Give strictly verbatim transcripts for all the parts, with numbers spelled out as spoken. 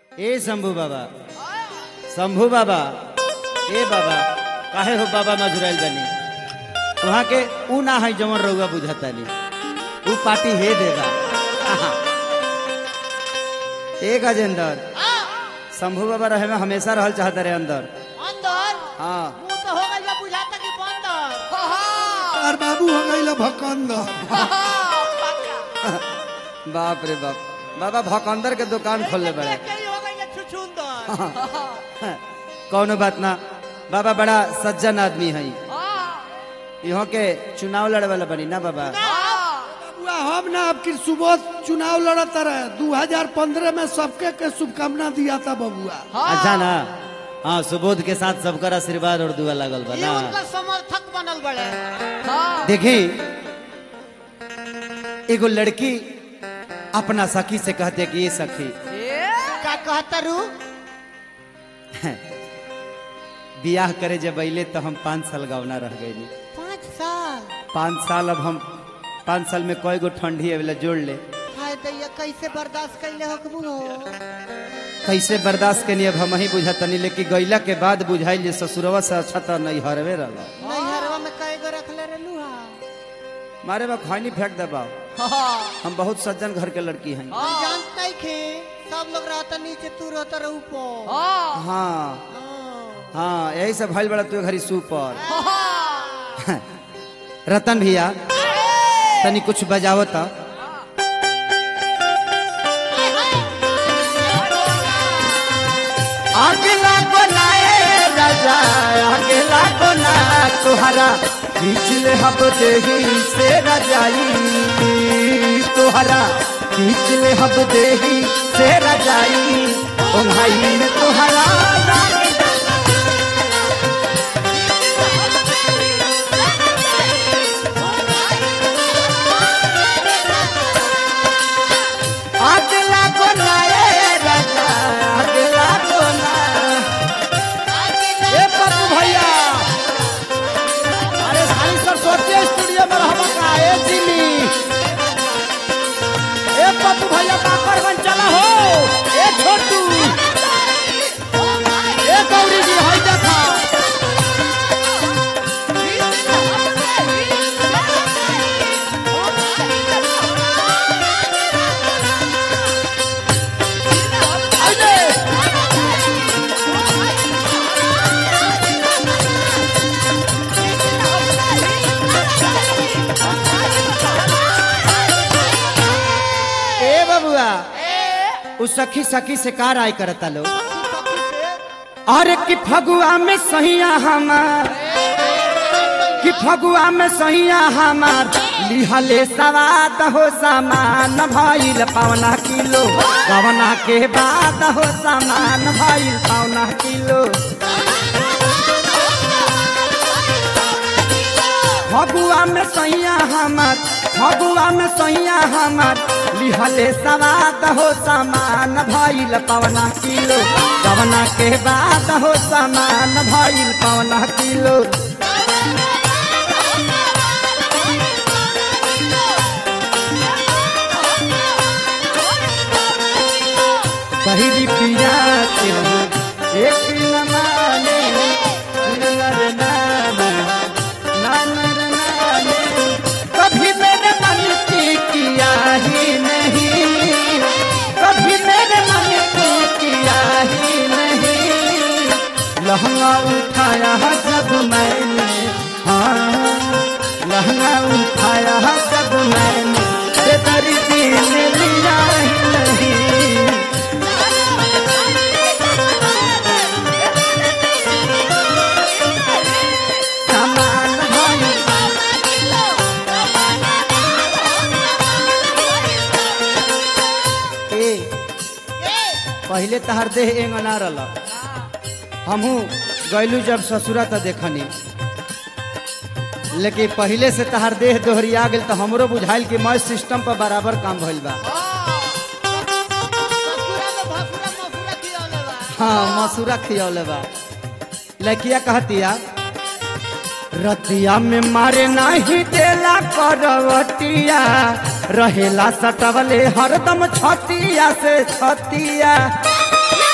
ए शंभू बाबा शंभू बाबा ए बाबा काहे हो बाबा मजुराइल बनी वहाँ के ऊ ना है जमन रउआ बुझातानी ऊ पार्टी हे देगा एक अजेंदर शंभू बाबा रहे में हमेशा रहल चाहता रहे अंदर अंदर हाँ मुंह तो हो गइल बुझाता कि बंदर और बाबू हो गई भकंदर बाप रे बाप बाबा भकंदर के दुकान खोलले बड़े कई हो गइल छुछुंदर कौनो बात ना बाबा बड़ा सज्जन आदमी है यहाँ के चुनाव लड़े वाला बनी ना बाबा बाबुआ हम ना आपकी सुबह चुनाव लड़ता रहे दो हजार पंद्रह में सबके के शुभकामना दिया था बबुआ। अच्छा ना हाँ सुबोध के साथ सबका आशीर्वाद और दुआ लागल बा ये ना उनका समर्थक बनल बड़े देखी एगो लड़की अपना सखी से कहते कि ये सखी का कहता रू बियाह करे जब अले तो हम पाँच साल गवना रह गए पाँच साल पाँच साल अब हम पाँच साल में कोई गो ठंडी है जोड़ ले हाय दैया कैसे बर्दाश्त कैले हो कबू हो कैसे बर्दाश्त के अब हम ही बुझातनी लेकिन गैला के बाद बुझाइल जे ससुरवा से अच्छा तो नहीं हरवे रहा नैहरवा में कई गो रखले रहलू हा मारे बा खैनी फेंक दबाओ हम बहुत सज्जन घर के लड़की हैं हम जानत नहीं खे सब लोग रहता नीचे तू रहता रह ऊपर हाँ हाँ यही सब भइल बड़ा तू घरी सुपर रतन भैया तनी कुछ बजाओ तो अगला बनाए राजा अगला बना तुहरा पिछले हफ्ते ही से रजाई तुहरा पिछले हफ्ते ही से रजाई ओ भाई में तुहरा अगला बनाए राजा अगला बना ए पप्पू भैया अरे सारी सरस्वती स्टूडियो में हम का ए जिमी ए पप्पू भैया काकरगंज चला हो ए छोटू ए गौरी जी हाय देखा उस सखी सखी से कार आय करता लो अरे कि फगुआ में सहिया हमार कि फगुआ में सहिया हमार लिहले सवाद हो सामान भइल पौना किलो गवना के बाद हो सामान भइल पौना किलो फगुआ में सहिया हमार फगुआ में सहिया हमार लिहले सवाद हो सामान भइल पौना किलो गवना के बाद हो सामान भइल पौना किलो पहिली पिया के एक न माने नर नाम नर नामे कभी मेरे मन की किया ही नहीं कभी मेरे मन की किया ही नहीं लहंगा उठाया जब मैंने हाँ लहंगा उठाया जब मैंने बेदर्दी ने लिया ही नहीं पहले तहर देह एंग ना रहा हमहू गैलू जब ससुरा तो देखनी लेकिन पहले से तहर देह दोहरिया गल तो हमरो बुझाइल कि मैं सिस्टम पर बराबर काम भइल बा हाँ मसूरा खियौले बा लड़किया कहतिया रतिया में मारे नहीं देला करवटिया रहेला सटवले हरदम छतिया से छतिया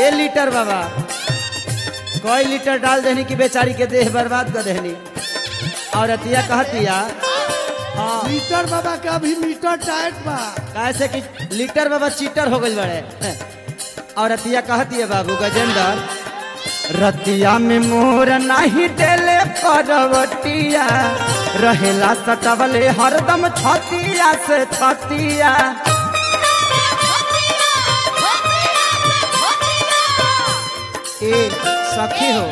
ए लीटर बाबा कोई लीटर डाल देनी की बेचारी के देह बर्बाद कर देनी। और अतिया कहतिया हाँ मीटर बाबा के अभी मीटर टाइट बा। कैसे कि लीटर बाबा चीटर हो गई बड़े। और अतिया कहतिया बाबू गजेंद्र रतिया में मोर नहीं देले परवटिया रहेला सटवले हरदम छतिया से छतिया। ए सखी हो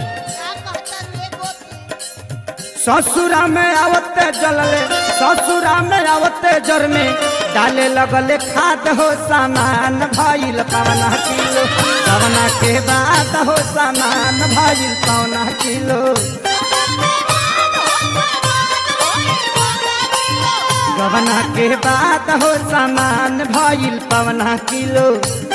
ससुरा में आवते जलले ससुरा में आवते जर में डाले लगले खाद हो सामान भइल पवना किलो पवना के बाद हो सामान भइल पवना किलो। गवना के बाद हो सामान भइल पवना किलो।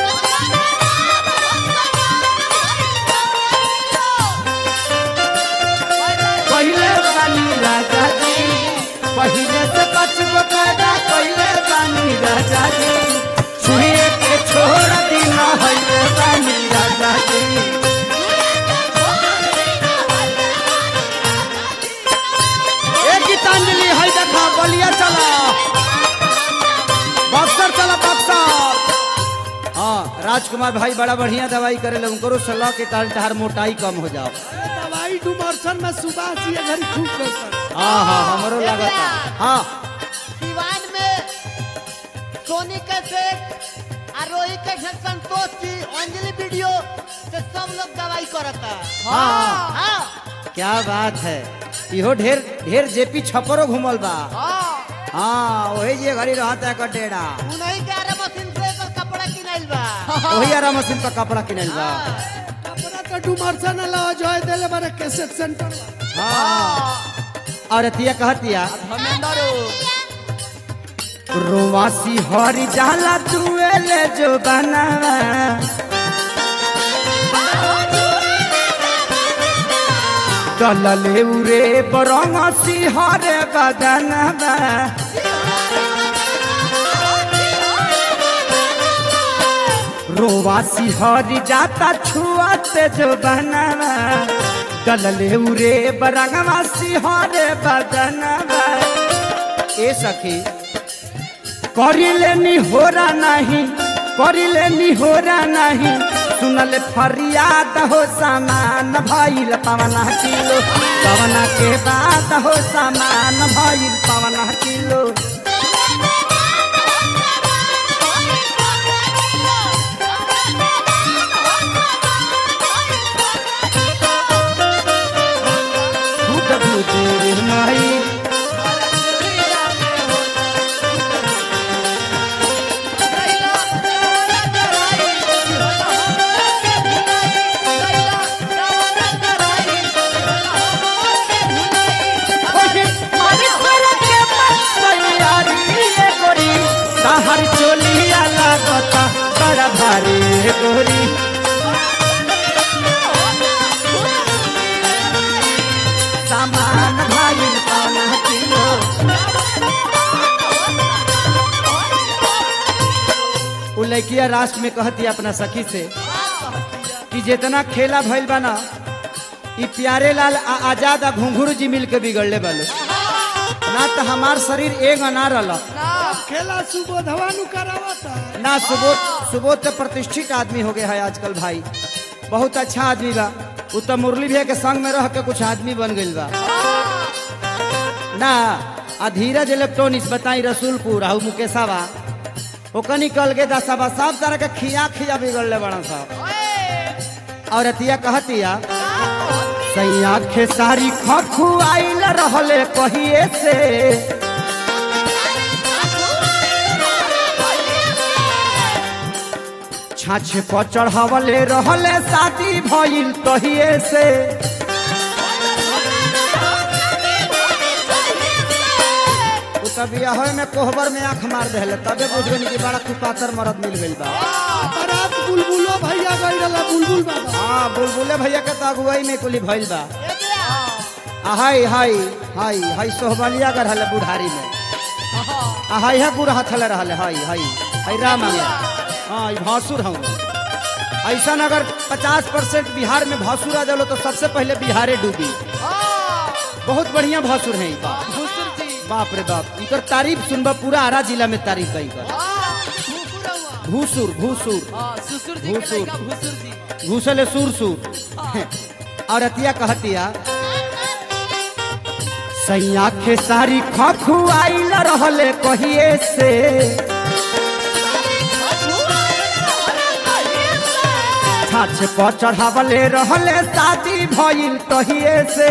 पहले बानी राजा जी पहले से बचबो पैदा पहले बानी राजा जी छुए के छोड़ दिन हइले बानी राजा जी। ए गीतांजलि है देखा बलिया चला बक्सर चला बक्सर। हाँ राजकुमार भाई बड़ा बढ़िया दवाई करे ले उनको सलाह के कारण तहार मोटाई कम हो जाओ। दवाई डुमरसन में सुबह से ये घड़ी खूब करता। हाँ हाँ हमरो लगा था। हाँ दीवान में Sony cassette Arohi cassette Santosh ji Anjali video से सब लोग दवाई करता। हाँ हाँ क्या बात है इहो ढेर ढेर जेपी छपरो घुमल बा। हाँ हाँ वही जे घड़ी रहता है डेढ़ा उन्हीं के आरा मशीन से एकर कपड़ा किनाइल बा। वही आरा मशीन पर कपड़ा किनल बा। कपड़ा तो डुमरसन अलावा जोय देले बारे कैसेट सेंटर बा। हाँ और अतिया कहतिया धर्मेंद्र रोवासी हरी जाला दुएले जो बनावा दलले उरे बरंगसी हरे बदनवा। रोवासी हरी जाता छुआते जो बनावा दलले उरे बरंगसी हरे बदनवा। ए सखी करिले नि होरा नहीं करिले नि होरा नहीं सुनल फरियाद हो सामान भइल पवना किलो पवना के बाद हो सामान भइल पवना किलो। भूत भूत माई हर चोलिया लागता बड़ा भारी गोरी सामान भाई पाना किलो। उ लड़किया राष्ट्र में कहती अपना सखी से कि जितना खेला भइल बा ना ई प्यारे लाल आ आजाद आ घुंघरू जी मिल के बिगड़ले बाले ना तो हमार शरीर एक अना रहा खेला सुबोधवा नु करावता ना। सुबोध सुबोध तो प्रतिष्ठित आदमी हो गया है आजकल भाई बहुत अच्छा आदमी बा। उ तो मुरली भैया के संग में रह के कुछ आदमी बन गइल बा ना। आ धीरज इलेक्ट्रॉनिक्स बताई रसूलपुर आहू मुकेशावा ओकर निकल गए दसाबा सब तरह के खिया खिया बिगड़ले बड़ा साहब। और अतिया कहतिया सैया खेसारी खखुआइल रहले कहिए से छाछे पर चढ़ावले रहले शादी भइल तहिए से। उ तब बियाह में कोहबर में आंख मार देले तबे बुझ गनी कि बड़ा कुपातर मरद मिल गइल बा। बारात बुलबुलो भैया गई रहला बुलबुल बाबा। हां बुलबुले भैया के तो अगुवाई में कुली भइल बा। आ हाय हाय हाय हाय सोहबलिया कर रहले बुढ़ारी में आ हाय है गुड़ हाथले रहले हाय हाय हाय राम आ हां ई भासुर हूं ऐसा अगर पचास परसेंट बिहार में भासुर आ जालो तो सबसे पहले बिहारे डूबी। हाँ, बहुत बढ़िया भासुर है ई बाप। भूसुर जी। बाप रे बाप, इकर तारीफ सुनबा पूरा आरा जिला में तारीफ है इकर। हाँ, भूसुर हुआ। भूसुर भूसुर हाँ, ससुर जी के भूसुर। लड़का भूसुर जी। घूसले सुर सुर। और अतिया कहतिया सैया खेसारी खखुआइल रहले कहिए से, छाछ पर चढ़ावले रहले शादी भइल तहिए से।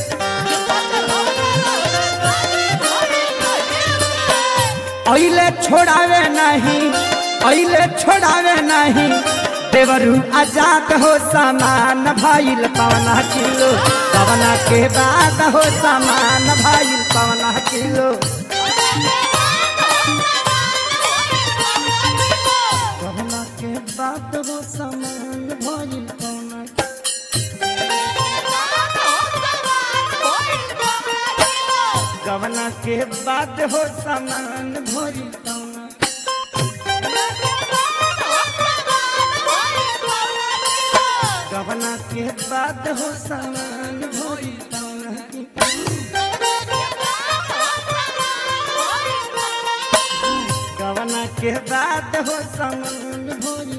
अइले छोड़ावे नहीं, अइले छोड़ावे नहीं, देवरू आजाद हो सामान भइल पवना किलो, पवना के बाद हो सामान भइल पवना किलो, पवना के बाद हो सामान भइल पवना। गवना के बाद हो सामान भइल पवना। गवना के बाद हो सामान भइल पवना। गवना के बाद हो सामान भइल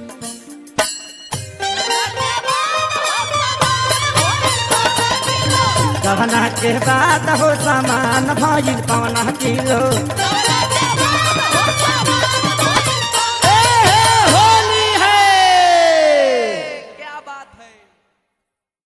पवना। गवना के बाद हो सामान भइल पवना किलो।